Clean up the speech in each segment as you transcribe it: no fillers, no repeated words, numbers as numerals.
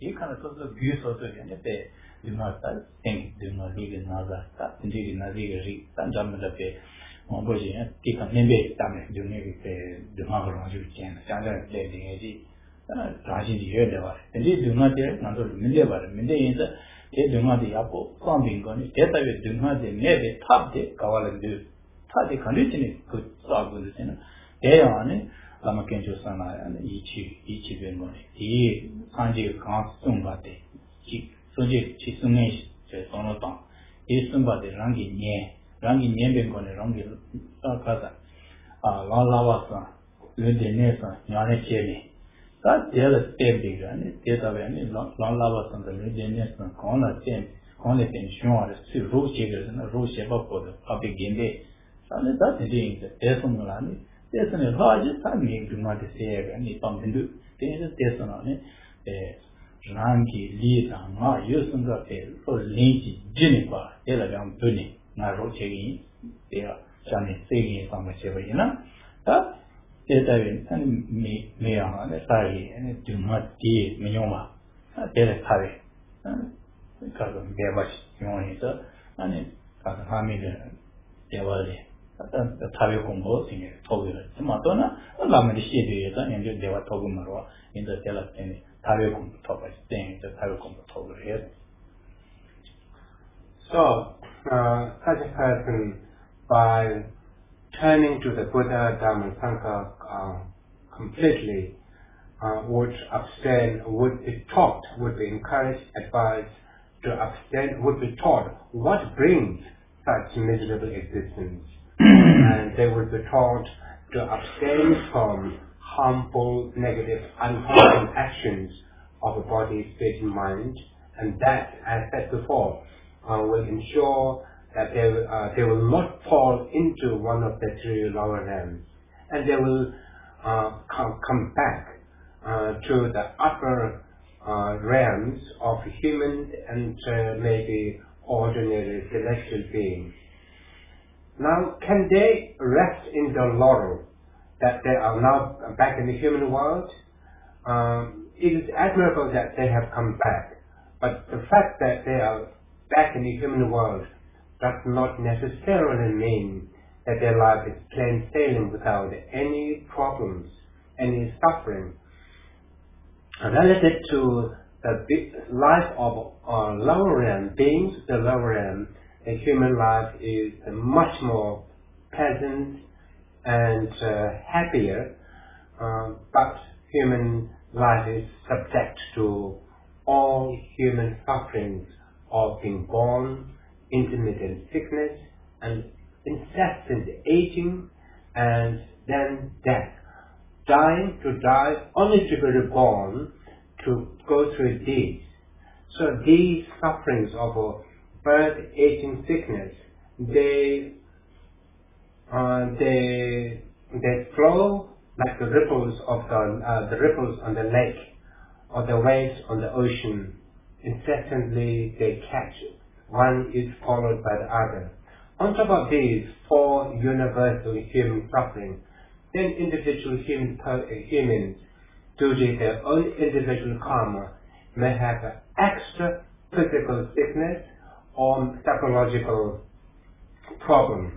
이 kind of views also they do not think, do not live in another, that indeed in a legal judgment of the Mongolian, keep a nimby, damn do the Margaret you can, standard lady, Raji heard about it. Indeed, do not dare, not to million, but millions, they do not the apple, something going to get away, do not the never top the Kawalan do. The condition could solve with this, they are on it. Lamakenjo Sana and each Bengoni. He Sanji Consumate, Suji Chisunish, Sonoton. He somebody Rangi Nye, Rangi Nye Bengoni, Rangi Kaza, Lavasa, Ludinesa, Yana Chili. That the other step bigger and it gets away and Lavas and the Ludinesa, Kona Tim, Kona Pension, the two road shakers and a road shaper for the public game day. So that's the thing, the Tesson. There's a large time to not say any something to there's on it. Ranky lead and not using the tail for Linky Jennifer, Elegant Bunny, not rotating. They are Johnny saying some material. That there's a me on the side and do not give Mioma. There is Harry. Because of their much you and it got a family there was the Tavio singing told you. Madonna, a lamely shady and they were talking in the telephone Tavio topic thing, the Tavio told here. So, such a person, by turning to the Buddha, Dhamma, Sangha completely, would abstain, would be taught, would be encouraged, advised to abstain, would be taught what brings such miserable existence. And they would be taught to abstain from harmful, negative, unwholesome actions of the body, spirit, and mind. And that, as said before, will ensure that they will not fall into one of the three lower realms. And they will come back to the upper realms of human and maybe ordinary celestial beings. Now, can they rest in the laurel that they are now back in the human world? It is admirable that they have come back, but the fact that they are back in the human world does not necessarily mean that their life is plain sailing without any problems, any suffering. Related to the life of lower realm beings, the lower realm, the human life is much more pleasant and happier, but human life is subject to all human sufferings of being born, intermittent sickness, and incessant aging, and then death. Dying to die, only to be reborn, to go through these. So these sufferings of birth, aging, sickness, they flow like the ripples of the ripples on the lake or the waves on the ocean. Incessantly they catch. One is followed by the other. On top of these four universal human suffering, then individual humans, due to their own individual karma, may have an extra physical sickness or psychological problem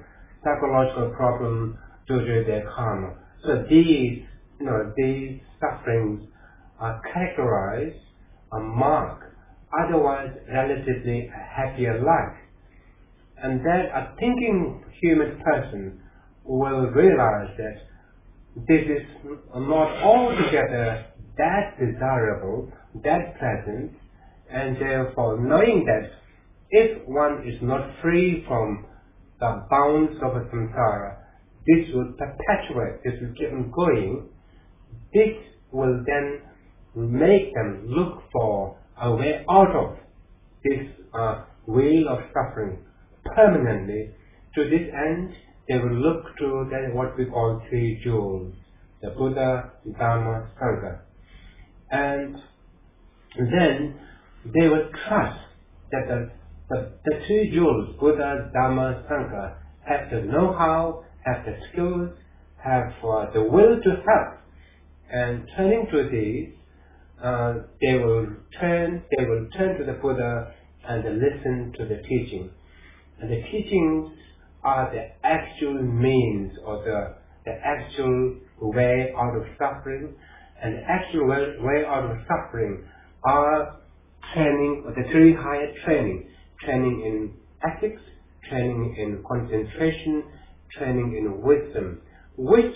due to their karma. So these sufferings are characterized, are marked, otherwise relatively a happier life. And then a thinking human person will realize that this is not altogether that desirable, that pleasant, and therefore knowing that if one is not free from the bounds of a samsara, this will perpetuate, this will keep on going. This will then make them look for a way out of this wheel of suffering permanently. To this end, they will look to then what we call three jewels, the Buddha, Dhamma, Sangha. And then they will trust that the three jewels, Buddha, Dhamma, Sangha, have the know-how, have the skills, have the will to help. And turning to these, they will turn to the Buddha and listen to the teaching. And the teachings are the actual means or the actual way out of suffering. And the actual way out of suffering are training, or the three higher training in ethics, training in concentration, training in wisdom, which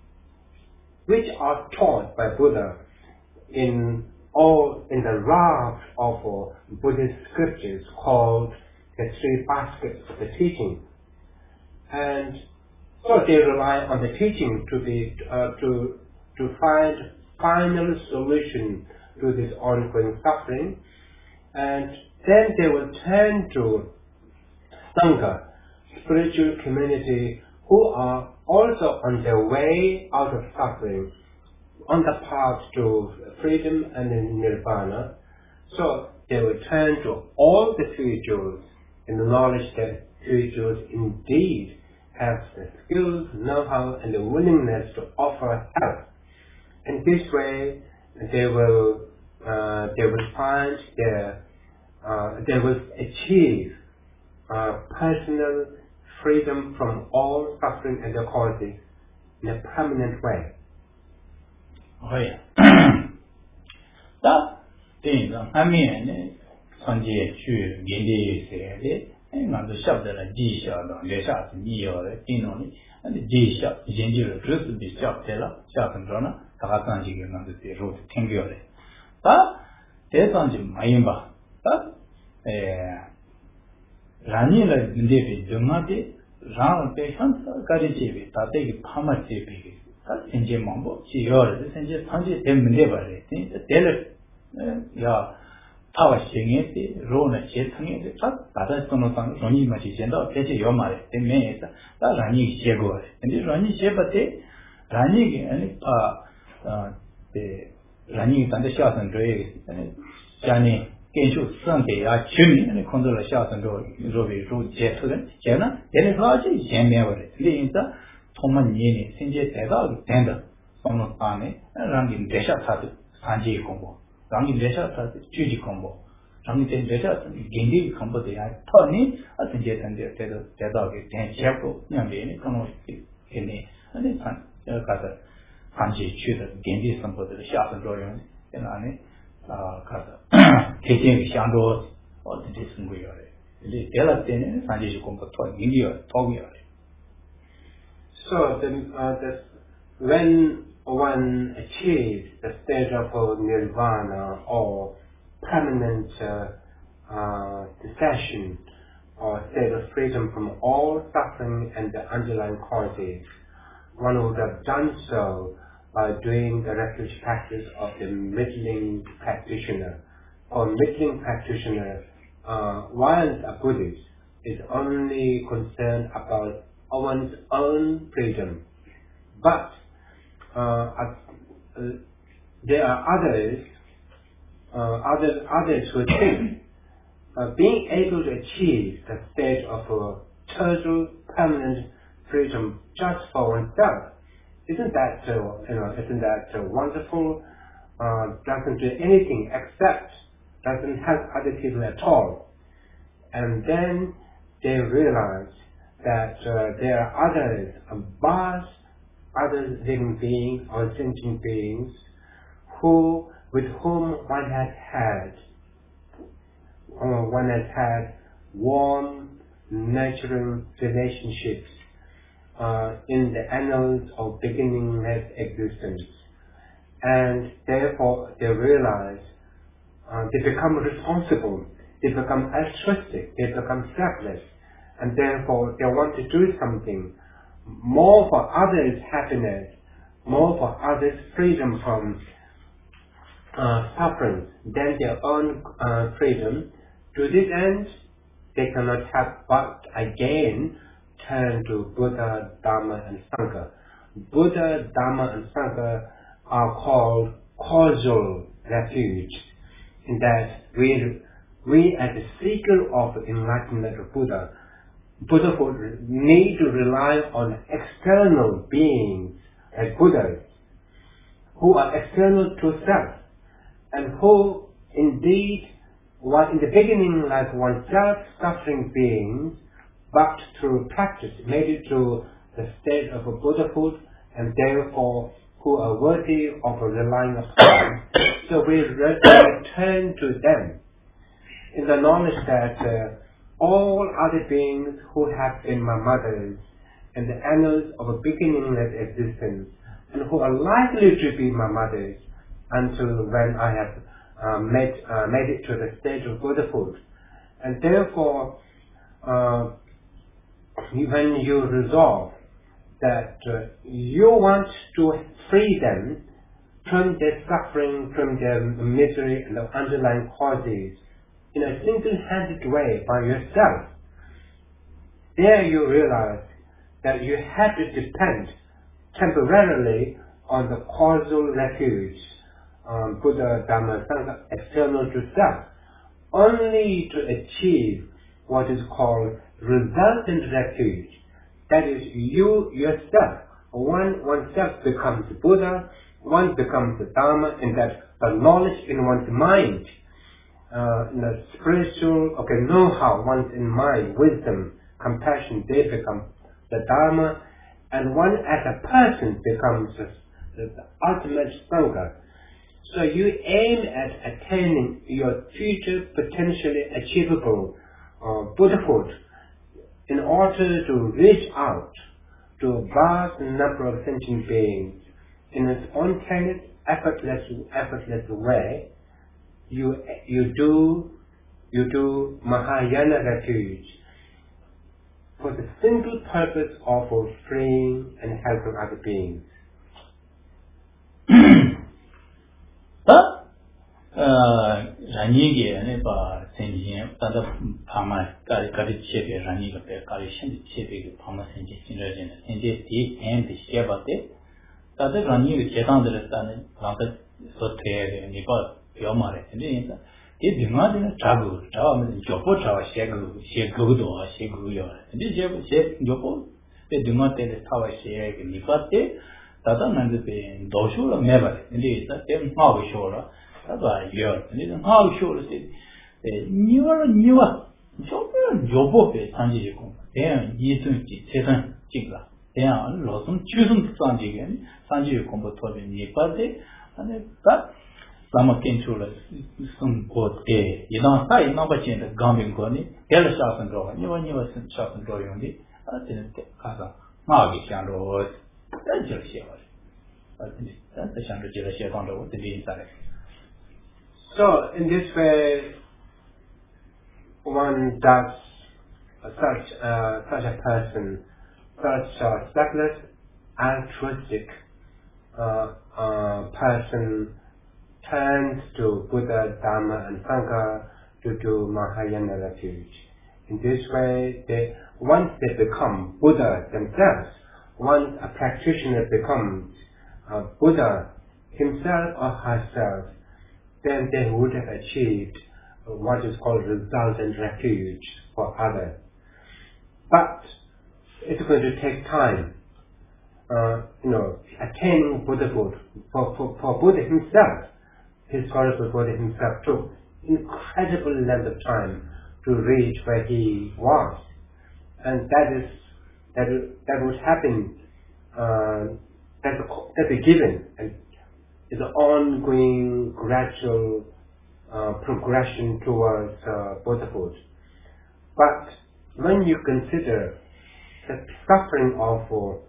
are taught by Buddha in the raft of Buddhist scriptures called the three baskets of the teaching. And so they rely on the teaching to find final solution to this ongoing suffering, and then they will turn to Sangha, spiritual community, who are also on their way out of suffering, on the path to freedom and nirvana. So they will turn to all the three jewels in the knowledge that three jewels indeed have the skills, know-how, and the willingness to offer help. In this way, they will find they will achieve personal freedom from all suffering and their causes in a permanent way. Oh yeah. That thing, I mean, Sanjay Chu, Gindi said, and on the shop that a G shot on the shop, Neo, Tinoni, and the G shop, Ginger, just the shop teller, shop and runner, Takasanji, and the road, Tingle. But there's on the Mayimba. But Rani like David, Jumati, Ram patients, Karichi, Tate, Pamachi, Sanjay Mambo, she heard the Sanjay Sanjay, them never, the teller, yeah. Power singing it, Rona Chetung, Tata Sonotan, Roni Machigenda, Petty Yomare, the maid, that Rani Shego, and the Rani Shebate, Rani and the Rani and the shots and Dre, and Jani, Kenshu Sunday are chimney and the condola shots and Roby Road Jet to them, Jana, then it's large, January, Linda, Toman Yini, Sinjay Tedal, Tender, Sonotane, and Rangin Desha Tatu, Sanjay Combo. Rangi Desha Chuji combo. Rangi Desha Gindi combo they are Tony, I think yet and their dog is 10 chapel, Yambi, Kono, Kenny, and then Kata Hanji Chuda, Gindi, some of the shops and drawings, and Annie Kata taking Shando or the distant way. The Delatin, Sanji combo, India, Togi. So when one achieves the state of nirvana or permanent cessation or state of freedom from all suffering and the underlying causes, one would have done so by doing the refuge practice of the middling practitioner. Or middling practitioner, while a Buddhist, is only concerned about one's own freedom, but there are others who think being able to achieve the state of total permanent freedom just for oneself, isn't that wonderful? Doesn't do anything except doesn't help other people at all. And then they realize that there are others, other living beings or sentient beings with whom one has had warm, nurturing relationships in the annals of beginningless existence. And therefore they realize they become responsible, they become altruistic, they become selfless, and therefore they want to do something more for others' happiness, more for others' freedom from suffering than their own freedom. To this end, they cannot help but again turn to Buddha, Dharma, and Sangha. Buddha, Dharma, and Sangha are called causal refuge, in that we as a seeker of enlightenment of Buddhahood need to rely on external beings like Buddhas who are external to self, and who indeed was in the beginning like one self-suffering beings, but through practice made it to the state of a Buddhahood, and therefore who are worthy of relying upon. So we return to them in the knowledge that all other beings who have been my mothers in the annals of a beginningless existence, and who are likely to be my mothers until when I have made it to the stage of Buddhahood. And therefore, when you resolve that you want to free them from their suffering, from their misery and the underlying causes in a single-handed way by yourself, there you realize that you have to depend temporarily on the causal refuge, Buddha, Dhamma, Sangha, external to self, only to achieve what is called resultant refuge. That is, you yourself, oneself becomes Buddha, one becomes the Dhamma, and that the knowledge in one's mind, the spiritual know-how, one's in mind, wisdom, compassion, they become the Dhamma, and one as a person becomes the ultimate Sangha. So you aim at attaining your future potentially achievable Buddhahood in order to reach out to a vast number of sentient beings in a spontaneous, effortless way. You do Mahayana refuge for the simple purpose of freeing and helping other beings. Rangi ne ba senjin tada phama kari chebe rangi ke kari shin chebe ke phama senjin sinrajin senje ti and the shebate tada rangi ke chetan de tane lata sote ni ba yomare ne ye dima de tabu tawa me jopo tawa shegu yo ne je jopo te dima te tawa shege ni ba te tada nande pe doshu la meba ne ta te ma wo shora tada yo ne ma wo shora se niwa jopo pe sanji ko te yi tun ji sesan jigla te an lo sum chusum sanji ge sanji ko bo to ni pa de ane ta lama kenchula sum ko te yina sai na ba chen de gambing ko ni del sha san ro niwa san sha san ro yong di a te te ka sa ma ge xiang ro da je xie wa da xiang ro je le xie dang ro de li sa le. So in this way one does such a person, such a selfless, altruistic person turns to Buddha, Dhamma and Sangha to do Mahayana refuge. In this way, once they become Buddha themselves, once a practitioner becomes Buddha himself or herself, then they would have achieved what is called resultant refuge for others. But it's going to take time. Attaining Buddhahood for Buddha himself, historical Buddha himself, took incredible length of time to reach where he was, and that would happen. That be given and is an ongoing, gradual progression towards Buddhahood. But when you consider the suffering of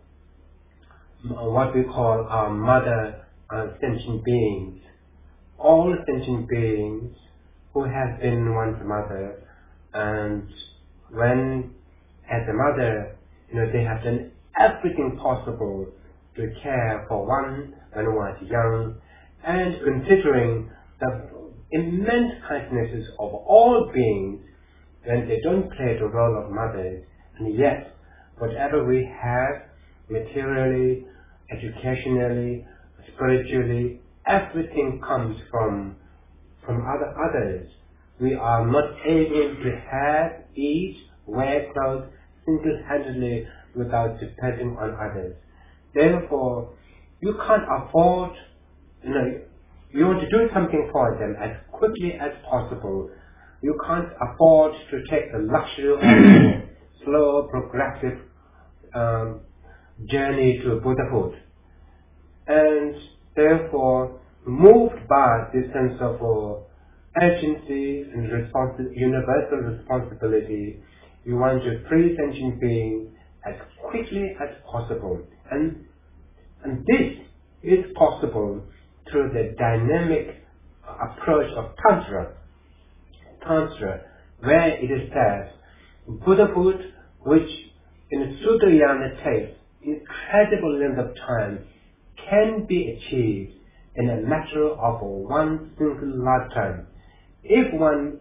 what we call our mother sentient beings, all sentient beings who have been one's mother, and when as a mother, they have done everything possible to care for one when one was young, and considering the immense kindnesses of all beings when they don't play the role of mothers, and yet whatever we have materially, educationally, spiritually, everything comes from others. We are not able to have, eat, wear clothes single-handedly without depending on others. Therefore, you can't afford, You want to do something for them as quickly as possible. You can't afford to take the luxury of a slow, progressive journey to Buddhahood. And therefore, moved by this sense of urgency and universal responsibility, you want to free sentient beings as quickly as possible. And this is possible through the dynamic approach of Tantra. Tantra, where it is said, Buddhahood, which in a Sudayana takes incredible length of time, can be achieved in a matter of one single lifetime. If one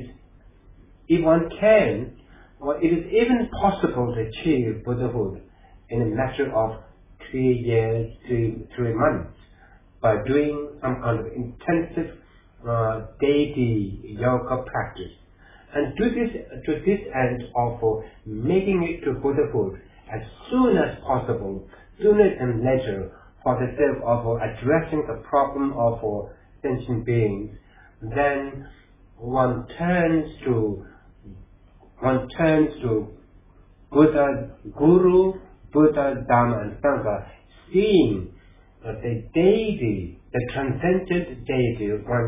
can, or it is even possible to achieve Buddhahood in a matter of 3 years, 3 months, by doing some kind of intensive deity yoga practice. And to this end of making it to Buddhahood as soon as possible, sooner than later, for the sake of addressing the problem of sentient beings, then one turns to Buddha, Guru, Buddha, Dhamma, and Sangha, seeing the deity, the transcendent deity.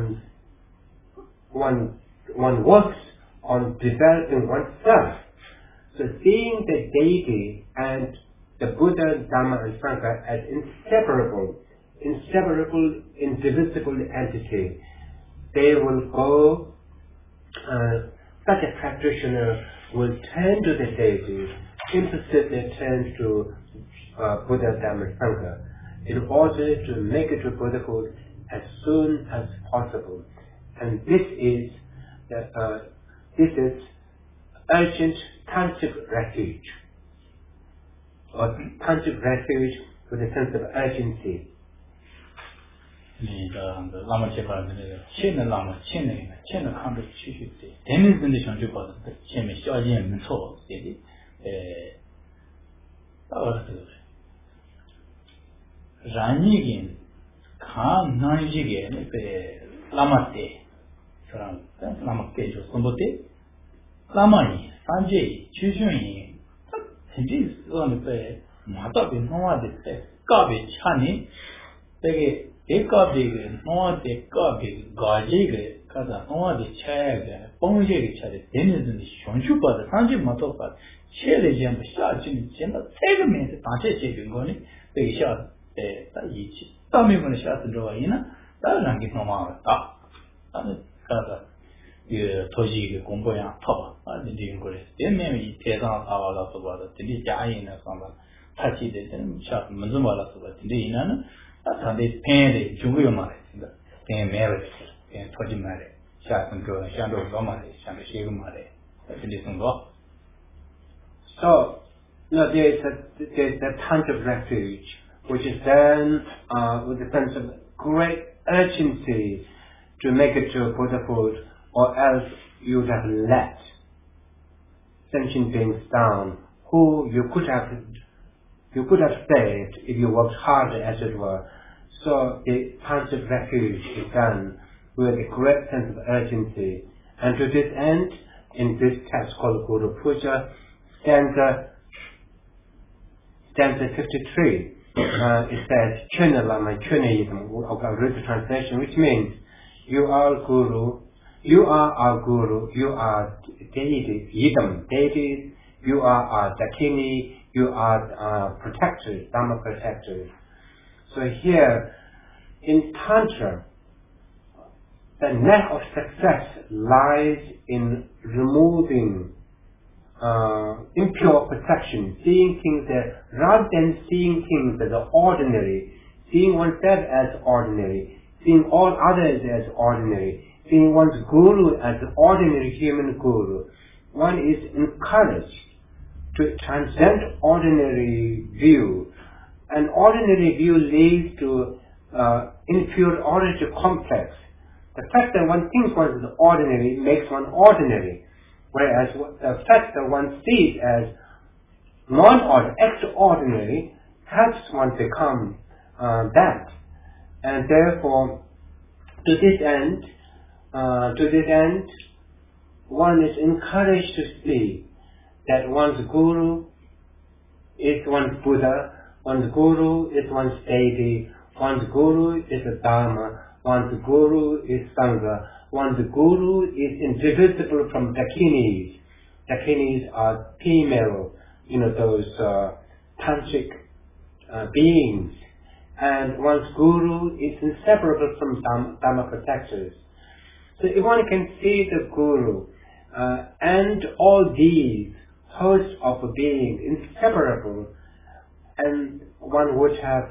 One works on developing oneself. So seeing the deity and the Buddha, Dhamma, and Sangha as inseparable, indivisible entity, they will go. Such a practitioner will turn to the deity, implicitly turn to Buddha, Dhamma, and Sangha, in order to make it to Buddhahood as soon as possible. And this is urgent tantric refuge, or tantric refuge with a sense of urgency. 你的那么这块的那个欠的那么欠的欠的看着继续的，人民真的想去搞的，前面小件没错，对的，大概是这个。然你跟看那一个那个那么的，是吧？那么给就什么的，那么呢，三节就算呢，甚至是那个马到边弄啊的，个别差呢，这个。एक काबे के नौ दे काबे गाजे के कदा नौ दे छाया के पंजे के छाले देने देने शोंचु पर सांजे मतों पर छेले जंब शाचिन जंब तेग में से तांचे चेक गोने पेशा ते ताईची तामे मन शात रोई ना तारंगी नोमा ता ताने कदा ये 토지 के 공부야 터 아니 거래 대면 이 대상 사와라서 봐도 진짜 자인의 상관 같이 되는 샷 먼저 말아서 근데 이나는 Sunday pain Jugu Mare, pain marriage, and Toji Mare, Shasan Go, Shando Gomare, Shando Shigu Mare, listen go. So, there's a tantric refuge, which is done with a sense of great urgency to make it to Buddhahood, or else you would have let sentient beings down, who you could have saved if you worked harder, as it were. So the tantric refuge is done with a great sense of urgency. And to this end, in this text called Guru Puja, stanza 53, it says, Chena Lama Chena Yidam, I'll read the translation, which means, you are Guru, you are our Guru, you are deity, Yidam, deities, you are our Dakini, you are protectors, Dhamma protectors. So here, in Tantra, the net of success lies in removing impure perception, seeing things rather than seeing things as ordinary, seeing oneself as ordinary, seeing all others as ordinary, seeing one's guru as an ordinary human guru. One is encouraged to transcend ordinary view. An ordinary view leads to inferiority complex. The fact that one thinks one is ordinary makes one ordinary, whereas the fact that one sees as non-ordinary, extraordinary, helps one become that. And therefore, to this end, one is encouraged to see that one's guru is one's Buddha, one's guru is one's deity, one's guru is the Dharma, one's guru is Sangha, one's guru is indivisible from Dakinis. Dakinis are female, those tantric beings. And one's guru is inseparable from Dharma protectors. So if one can see the guru and all these hosts of beings inseparable, and one would have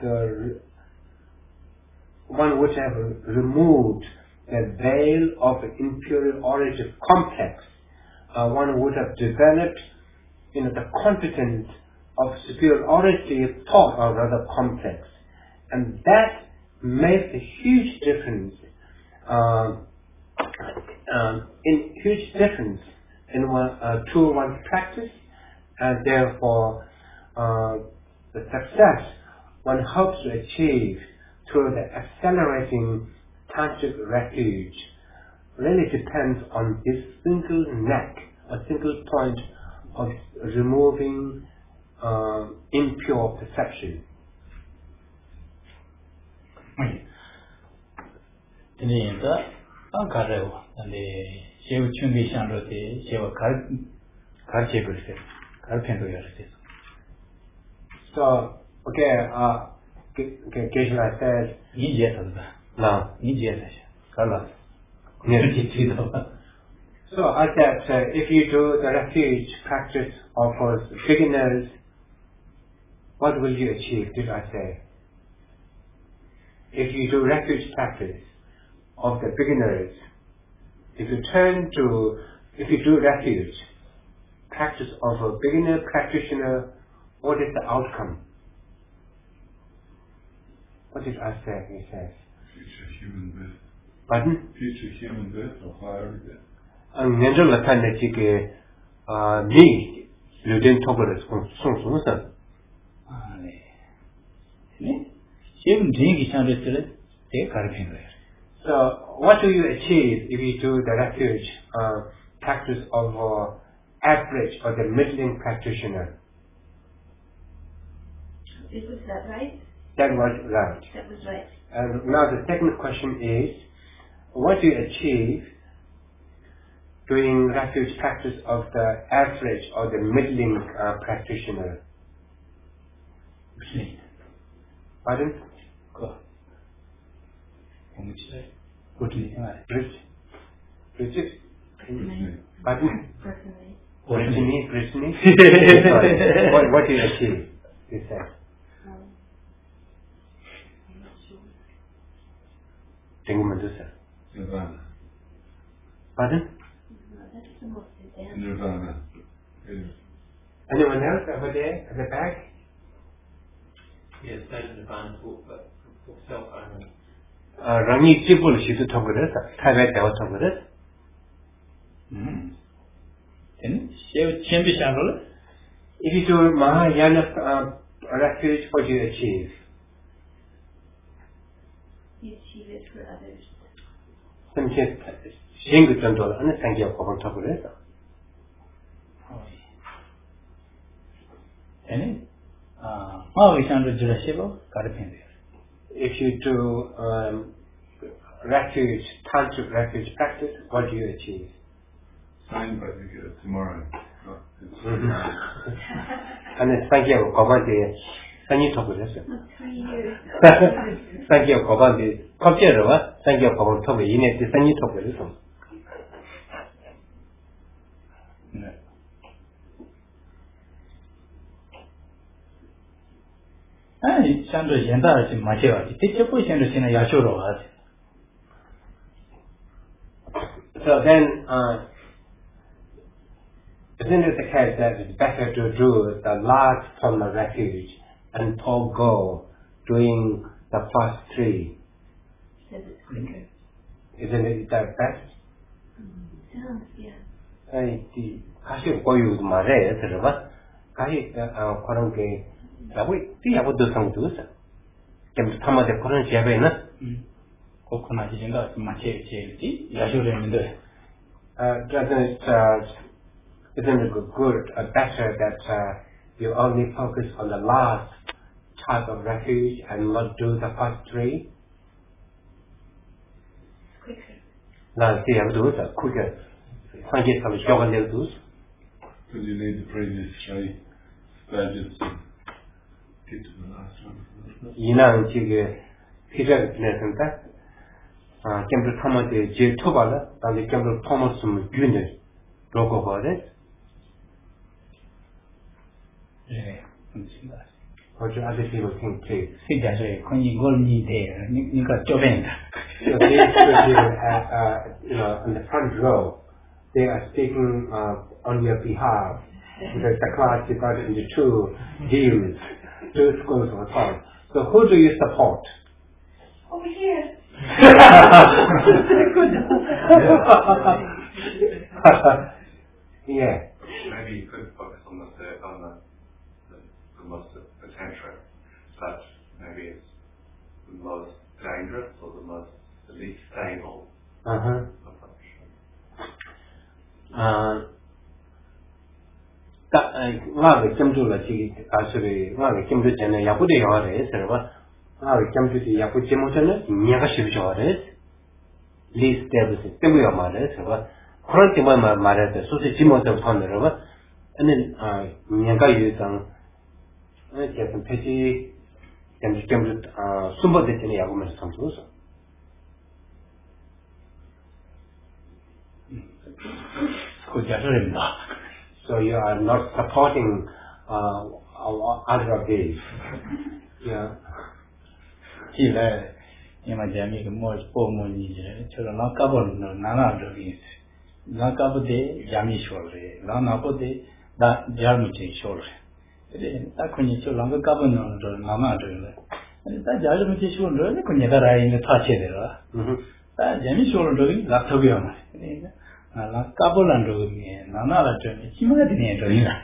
removed the veil of inferiority complex. One would have developed, the confidence of superiority of thought, or rather complex, and that makes a huge difference. To one's practice, and therefore the success one hopes to achieve through the accelerating tantric refuge really depends on this single neck, a single point of removing impure perception. So, Geshe-la said, no. So I said, if you do the refuge practice of beginners, what will you achieve, did I say? If you do refuge practice of the beginners, if you do refuge practice of a beginner practitioner, what is the outcome? What did I say? He says. Future human birth. Pardon? Future human birth or higher birth. So, what do you achieve if you do the refuge practice of average or the middling practitioner? Was that right? That was right. That was right. And now the second question is, what do you achieve doing refuge practice of the average or the middling practitioner? Pardon? Bridget? Pardon? Brittany? Sorry. What do you achieve? He said. Nirvana. Pardon? Nirvana. Anyone else over there at the back? Yes, that is Nirvana for self-harmony. Rangi Chibul Shitu Toguris, Taiwan Dao Toguris. If you do Mahayana refuge, what do you achieve? You achieve it for others. If you do refuge, tantric refuge practice, what do you achieve? Signed by tomorrow. And it's thank you, Kobante. Thank you, Toguris. 3 years. Thank you, Kobante. Kopjero, thank you, Kobante. You need to thank you, Toguris. So then, isn't it the case that it's better to do the large formal refuge and forego doing the first three? Says it's quicker. Isn't it the best? Sounds, yeah. 가시 고유 말에 들어봐. 가시 그런 게 야고 띠야고도 상도서. 좀 담아대 그런 제배는 Kokona Jinda Mache, Yashurin. Isn't it good, better that you only focus on the last type of refuge and not do the first three? Quicker. No, see, I do it quicker. Thank you for the job and do. Because you need the previous three stages to get to the last one. 이난 지금 피자 내선다. 캠프 토마토 제 토발라, 다음에 캠프 토마토 좀 균을 로고 거래. 네, 그렇습니다. What do other people think too? 시자서에 권이 골니 돼. 니가 좁은다. So these people in the front row, they are speaking on your behalf. Because the class divided into two views, two schools of thought. So who do you support? Over here. Yeah. Maybe you could focus on the most potential, such maybe it's the most dangerous or the least stable approach. Nga chăm chú là chỉ cả sự nga chăm chú cho nên yapu de yawa đấy, sao vậy? Nga chăm chú thì yapu chăm chú nó nhẹ cái sự cho đấy, least stable thì chăm chú mà đấy, sao vậy? 그런 때만 말해도 소시 지모도 판다는 거. 아니 내가 유상 제가 패지 좀 숨버대더니 야구면서 삼투서. 고자서입니다. So you are not supporting other of these. Yeah. 记来，因为这米个莫波莫尼的，就是那嘎巴那这个意思。那嘎巴的亚米说了，那不的那亚米真说了。那可能就那个嘎巴那这那这个，那亚米真说了，那可能他来应该他切的了。那亚米说了这个那特别嘛，那嘎巴那这个面，那这起码得念这个。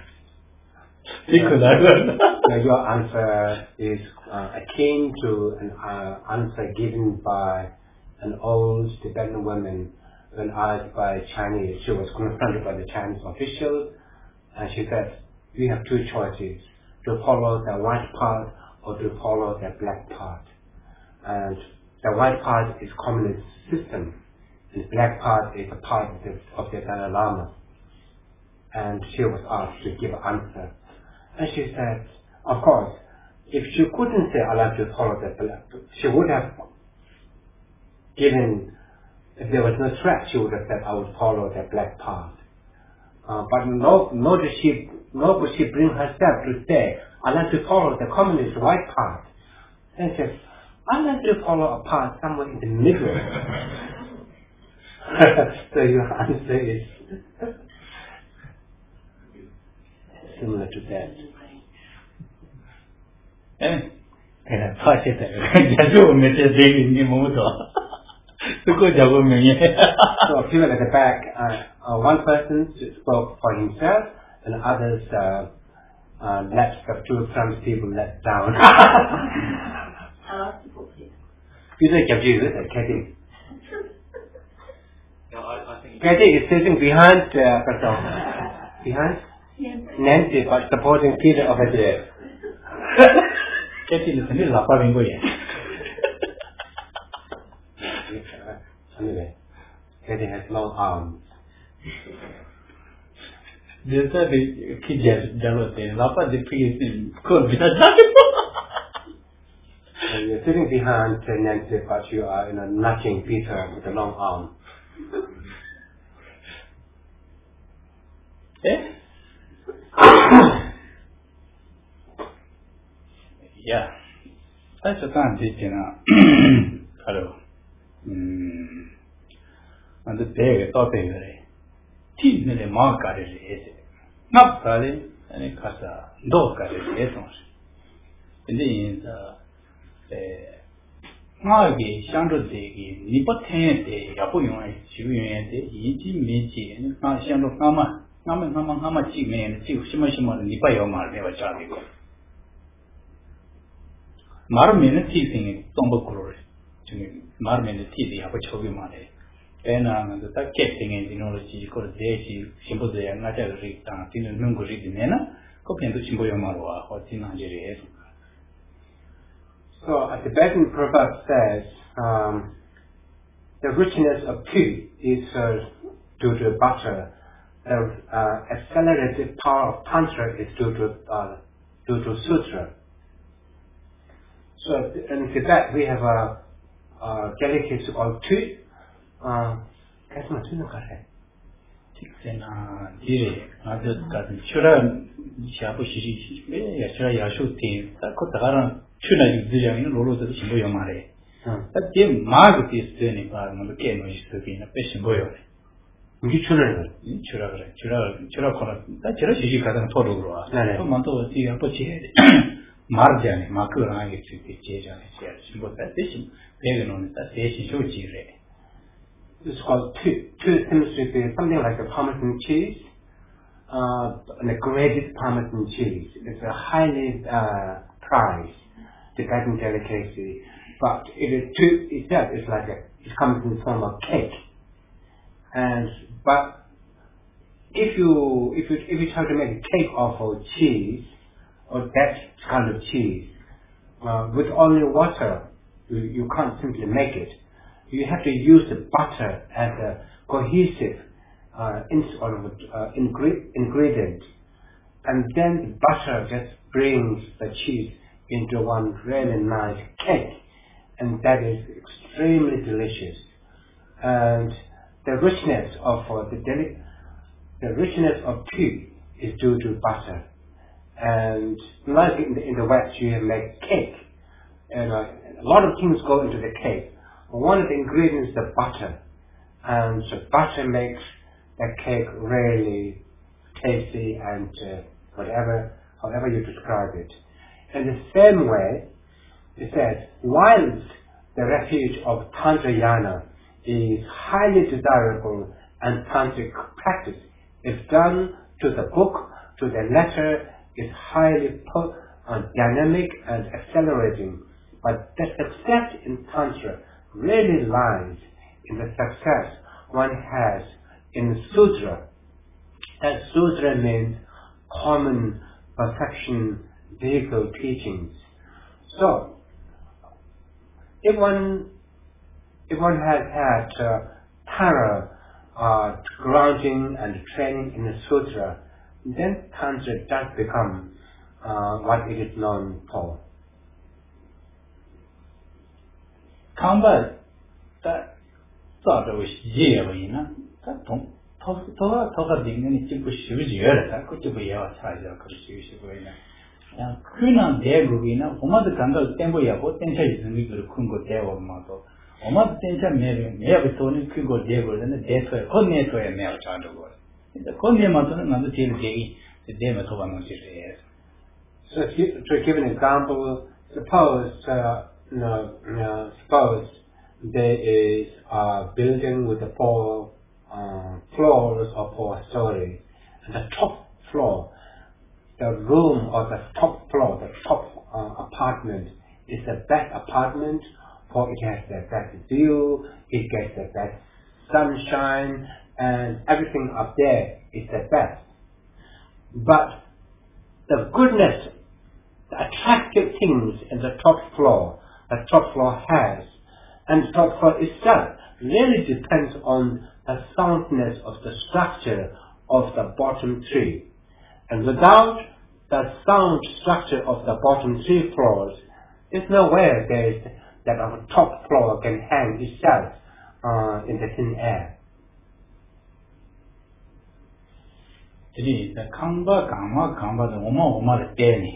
Your answer is akin to an answer given by an old Tibetan woman when asked by Chinese. She was confronted by the Chinese officials, and she said, "We have two choices: to follow the white path or to follow the black path. And the white path is communist system, and the black path is a part of the Dalai Lama." And she was asked to give an answer. And she said, of course, if she couldn't say, "I like to follow the black," she would have given, if there was no threat, she would have said, "I would follow the black path." But nor would she bring herself to say, "I like to follow the communist white path." And she said, "I like to follow a path somewhere in the middle." So your answer is similar to that. So people at the back, one person spoke for himself, and others let the two front people let down. You think you do it, Katie? No, I think Katie is sitting behind behind Nancy, but supporting Peter over there. Anyway, Katie has long arms. You're sitting behind Nancy, but you are nudging Peter with a long arm. Yeah. That's a time teaching. Hello. And the day, thought they were teeth in the mark at it. Not probably, and it costs a dog at it. And then Margie, Chandra Degi, Nipotan, Yapuan, Chivian, Yiji Miji, and Chandra Hama, Hama Chime, and Shimashima, Nipayoma, never charging. Marmin teasing Tombo Glory. marmene tidi apo chogi mare ena ta ketting technology ko deshi simbo de na ta ri ta tin nungu ri dinena ko pendo simbo yo maro ho tin anjere. So a Tibetan proverb says the richness of tea is due to butter. The accelerated power of tantra is due to sutra. So in Tibet we have a delicacy called tea. That's not too correct. Tikena dire adu ka chura shabu shiri ya chura yashu tin ta ko tagaran chuna yuzya ni lolo de simbo yo mare. Ta de mag ti steni pa mo ke no istuki na pe simbo yo. Ngi chura kono ta chura shiri ka dan toru ro. To manto ti ya po chi marjane makura ngi ti che jane che simbo ta te sim pe no ta te shi sho chi re. It's called tea. Tea seems to be something like a Parmesan cheese, and a grated Parmesan cheese. It's a highly prized Tibetan delicacy, but tea itself is like it comes in the form of cake. But if you try to make a cake off of cheese or that kind of cheese with only water, you can't simply make it. You have to use the butter as a cohesive ingredient, and then the butter just brings the cheese into one really nice cake, and that is extremely delicious. And the richness of the richness of tea is due to butter. And like in the West, you make cake, and a lot of things go into the cake. One of the ingredients is the butter, and so butter makes the cake really tasty and however you describe it. In the same way, it says, whilst the refuge of Tantrayana is highly desirable and tantric practice is done to the book, to the letter, is highly dynamic and accelerating, but the success in Tantra really lies in the success one has in Sutra. And Sutra means common perfection vehicle teachings. So, if one has had thorough grounding and training in the Sutra, then Tantra does become what it is known for. Kamba ta da wo ye ba yin na ta tong to ding ni chi ku shi ji ya ta ku chi bu ya cha ja ku shi bu yin ya ku na de gu bi na homa de kan ga ten bo ya bo ten cha yi ni gu ku ngo de wa ma to homa ten cha me ya bi to ni ku go de go ne de to ko ne to ya me ya cha do go de ko ne ma to na de ti de de me to ba no chi re. So to give an example, suppose there is a building with the 4 floors or 4 stories, and the top floor, the room or the top floor, the top apartment is the best apartment, for it has the best view, it gets the best sunshine, and everything up there is the best. But the goodness, the attractive things in the top floor has, and the top floor itself really depends on the soundness of the structure of the bottom 3. And without the sound structure of the bottom 3 floors, there's no way that our top floor can hang itself in the thin air. The kamba the oma the deni.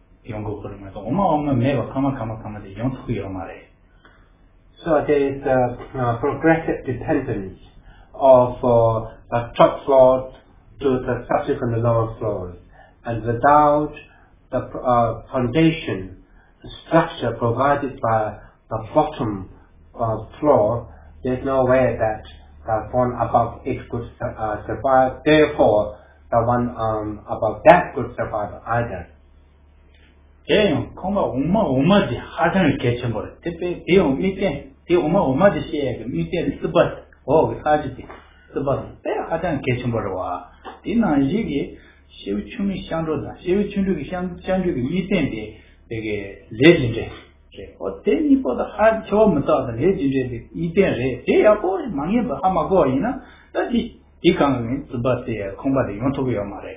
So there is a progressive dependence of the top floor to the subsequent lower floors, and without the foundation structure provided by the bottom floor, there's no way that the one above it could survive. Therefore, the one above that could survive either. Koma oma di hasan kechen bor tepe deo miten 이 엄마 지시에 밑에 스벅 사지지 스벅 때 하장 개침벌어 와 이나 이게 시우춤이 상로다 시우춤이 상주기 밑에인데 되게 레진데 어때니보다 한 처음부터 레진데 이때래 대야고 망해 봐 아마고 이나 다시 이 강은 스벅에 공부를 용토고요 말해.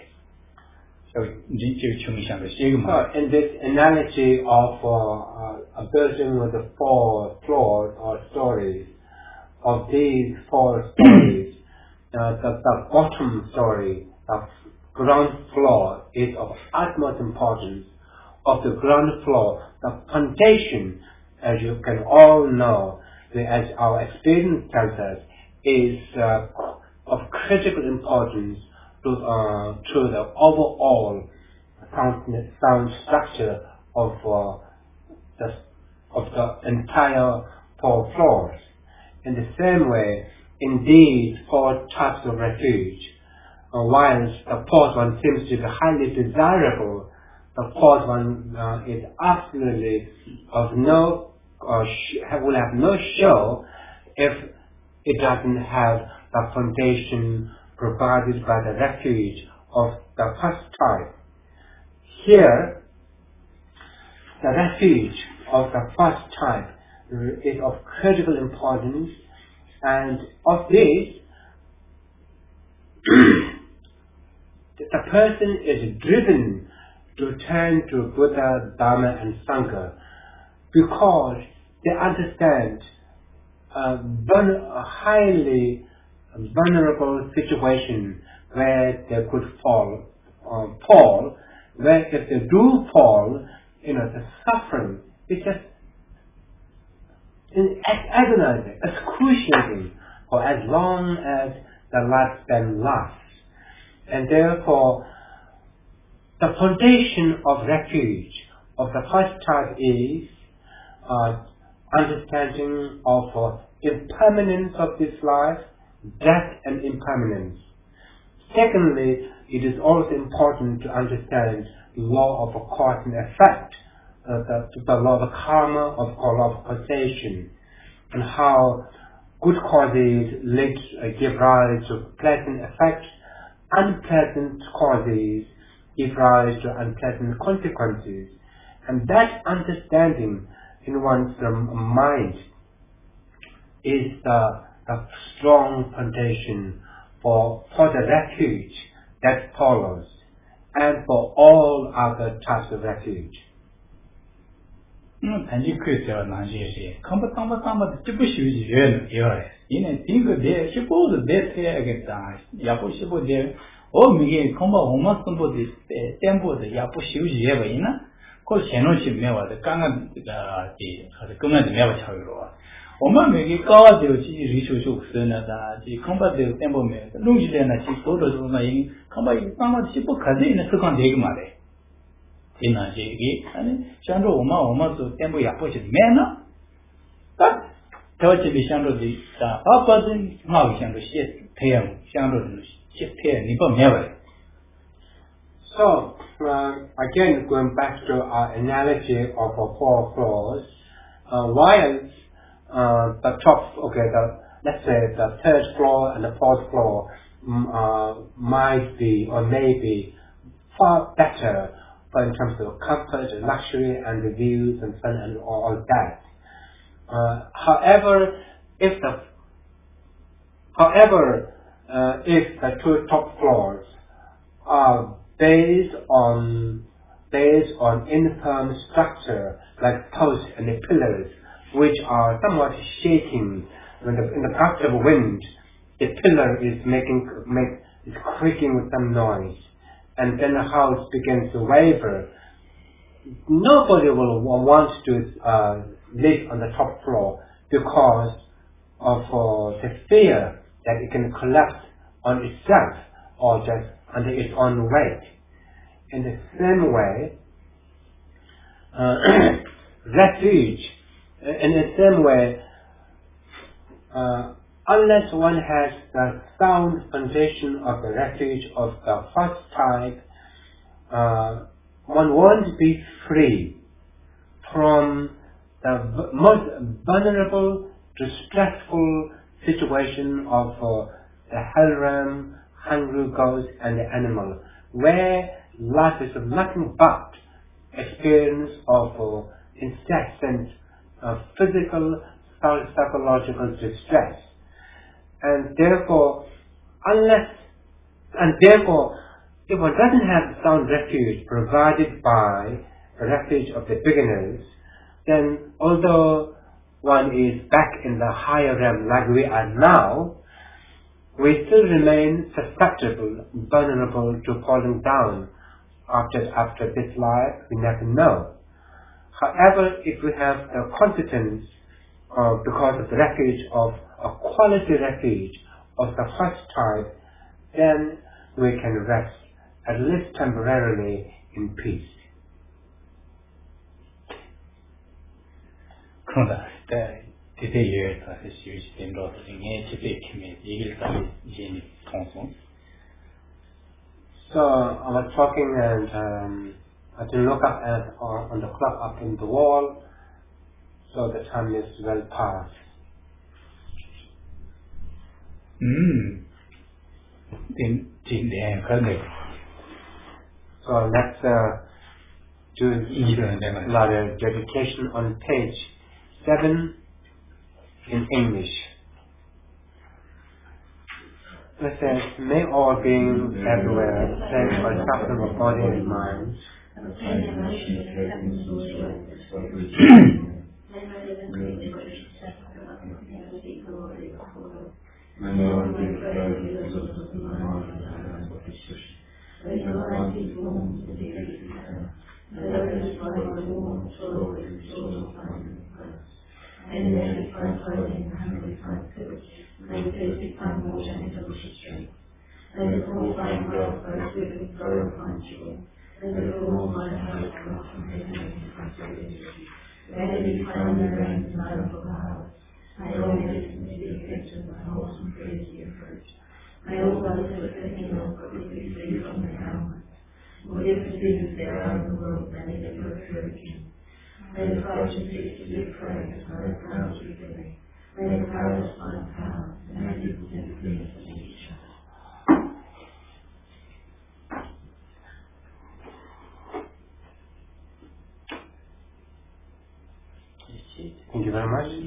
In this analogy of a building with the 4 floors or stories, of these 4 stories, the bottom story, the ground floor, is of utmost importance. Of the ground floor, the foundation, as you can all know, as our experience tells us, is of critical importance to the overall sound structure of the entire 4 floors. In the same way, in these 4 types of refuge, whilst the fourth one seems to be highly desirable, the fourth one is absolutely of no will have no show if it doesn't have the foundation provided by the refuge of the first type. Here, the refuge of the first type is of critical importance, and of this, the person is driven to turn to Buddha, Dharma and Sangha because they understand a highly vulnerable situation where they could fall, where if they do fall, the suffering is just agonizing, excruciating for as long as the lifespan lasts. And therefore, the foundation of refuge of the first type is understanding of impermanence of this life, death and impermanence. Secondly, it is also important to understand the law of cause and effect, the law of karma, of law of causation, and how good causes give rise to pleasant effects, unpleasant causes give rise to unpleasant consequences. And that understanding in one's mind is the strong foundation for the refuge that follows, and for all other types of refuge. 단지 그래서 나중에 컴퓨터만 찍고 싶지 얘는 이네 이거 내 싶어도 내 해야겠다. 야고 싶어도 미게 컴바 오만 선보디 템보도 야고 싶지 얘바이나 그 전원시 매와도 강한 이 그러면 매와 차이로 오만 미게 까와도 지 리소스 없으나다 지 컴바도 템보면 농지대나 지 도도도나 이 컴바 이 상만 싶어 가지는 습관 되게 말해. 이나 제기 아니 샹도 오마도 템보 야포시 매나 딱 저집이 샹도지 다 아빠든 마우 샹도 시 태양 샹도는 시 태양 니버 매버. So again, going back to our analogy of 4 floors, while the top, let's say the 3rd floor and the 4th floor might be or may be far better in terms of comfort and luxury and the views and fun and all that. However, if the 2 top floors are based on infirm structure like posts and the pillars, which are somewhat shaking in the gust of wind, the pillar is creaking with some noise, and then the house begins to waver. Nobody will want to live on the top floor because of the fear that it can collapse on itself or just under its own weight. In the same way, refuge. In the same way, unless one has the sound foundation of the refuge of the first type, one won't be free from the most vulnerable to stressful situation of the hell realm, hungry ghost, and the animal, where life is nothing but experience of incessant physical, psychological distress. And therefore, if one doesn't have sound refuge provided by the refuge of the beginners, then although one is back in the higher realm like we are now, we still remain susceptible, vulnerable to falling down. After this life, we never know. However, if we have the confidence because of the refuge of a quality refuge of the first type, then we can rest, at least temporarily, in peace. 그러다 대대에 다시 시스템 로딩에 집에 kimi 얘기를 다 이제 통송. So I was talking and I had to look up on the clock up in the wall, so the time is well past. So let's do another dedication on page 7 in English. It says, may all beings everywhere pray for suffering of body and mind. Thank you very much.